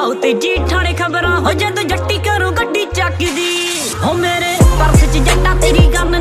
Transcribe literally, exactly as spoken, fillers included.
ਆਉ ਤੇ ਜੀ ਠਾਣੇ ਖਬਰਾਂ ਹੋ ਜਦ ਜੱਟੀ ਕਰੋ ਗੱਡੀ ਚੱਕਦੀ ਹੋ ਮੇਰੇ ਪਰਸ ਚ ਜੱਟਾ ਤੇਰੀ ਗਨ